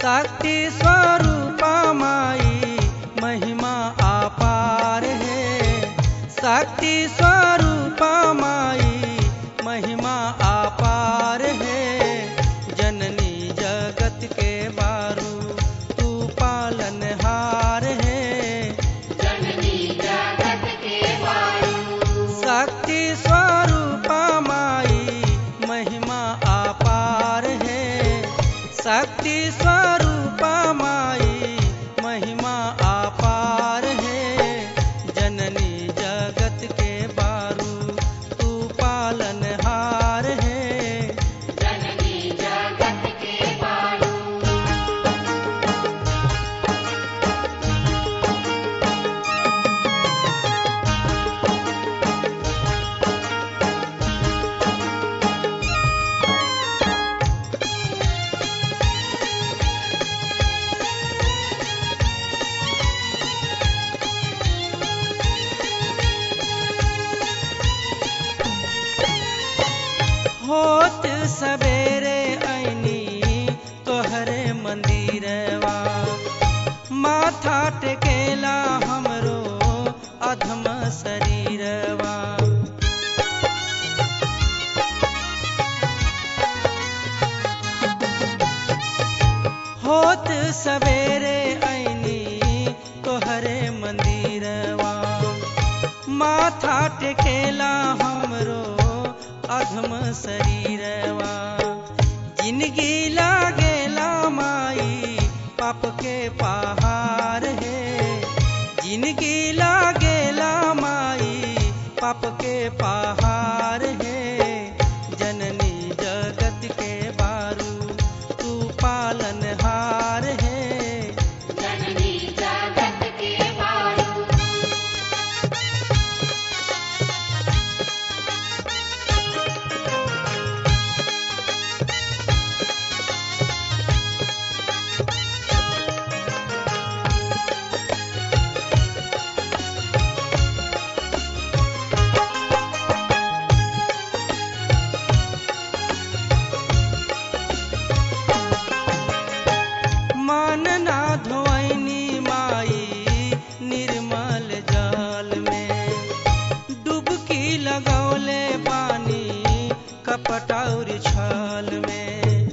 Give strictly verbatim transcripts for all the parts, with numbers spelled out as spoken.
शक्ति स्वरूपा माई महिमा अपार है। शक्ति स्वरूपा माई महिमा अपार है। जननी जगत के बारू तू पालनहार है। जननी जगत के बारू शक्ति स्वरूपा माई महिमा अपार है। शक्ति स्वरूपा माई महिमा अपार है। जननी जगत के बारू तू पालनहार है। जननी जगत के बारू होत सवेरे ऐनी तोहरे मंदिरवा। माथा टेकेला हमरो अधम शरीरवा। होत सवेरे ऐनी तोहरे मंदिरवा। माथा टेकेला हमरो अधम शरीरवा। जिंदगी लागेला माई पाप के पहाड़ है। जिंदगी लागेला माई पाप के पहाड़ है। जननी जगत के बारू तू पालनहार है। जननी जगत के बारू मान ना धोइनी माई निर्मल जल में। डुबकी लगौले पानी कपट और छल में।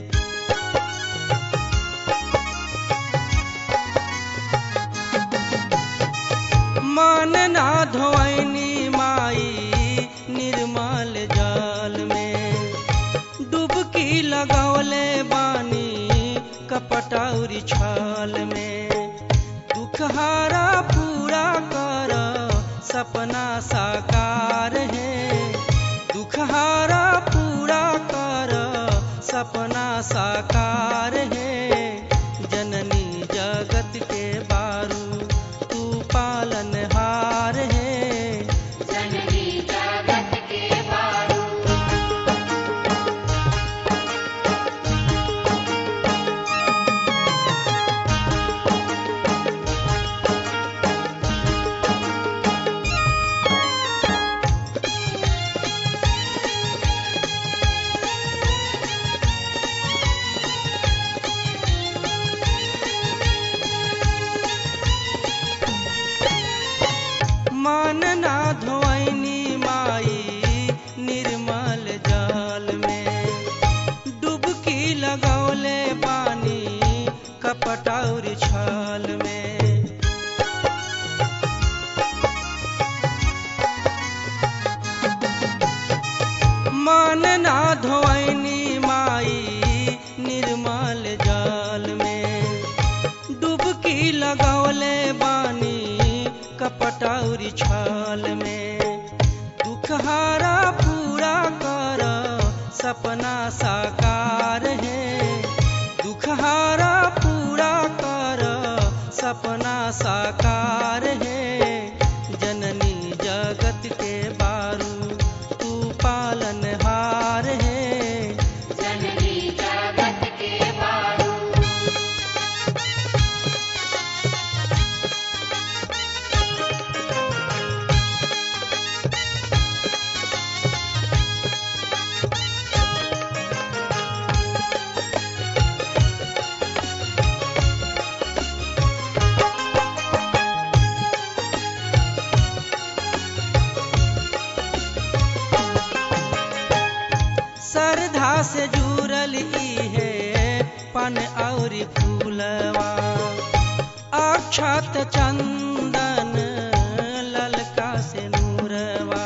मान ना धोइनी माई निर्मल जल में। डुबकी लगौले बानी कपट और छल में। दुखहारा पूरा कर सपना साकार है। दुखहारा पूरा कर सपना साकार है। जननी जगत के बारू तू पालनहार है। जननी जगत के बारू मान ना धोइनी माई निर्मल जल में। डुबकी लगौले पानी कपट और छल में। मान ना धोइनी माई निर्मल जल में। डुबकी लगौले बानी कपट और छल में। दुखहारा पूरा कर सपना साकार है। दुखहारा पूरा कर सपना साकार है। जननी जगत के बारू तू पालनहार है। जननी जगत के बारू फूलवा अक्षत चंदन ललका से नूरवा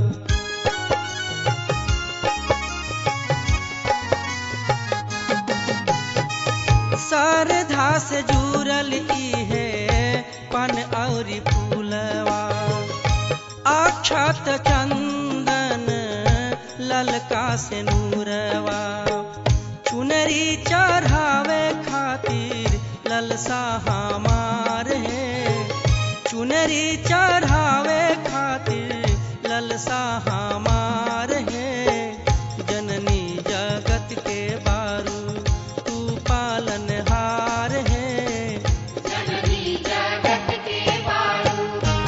सरधा से जुड़ल इहे पन और फूलवा अक्षत चंदन ललका से नूरवा चुनरी चढ़ावे खातिर ललसा हमार है चुनरी चढ़ावे खातिर ललसा हमार है जननी जगत के बारू तू पालनहार है जननी जगत के बारू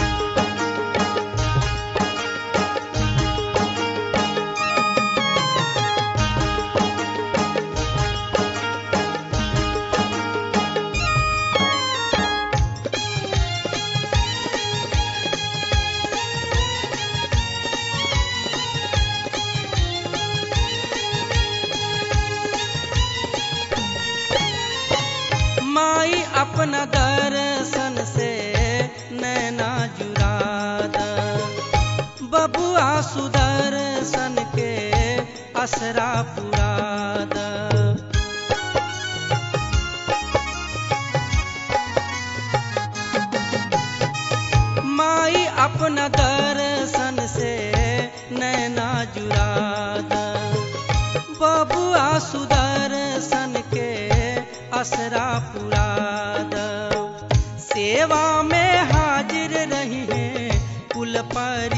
माई अपना दर्शन से नैना जुराद बबुआ सुदर्शन के असरा पुराद माई अपना दर्शन से नैना जुराद बबुआ सुदर्शन के असरा पुराद सेवा में हाजिर रही है कुल पर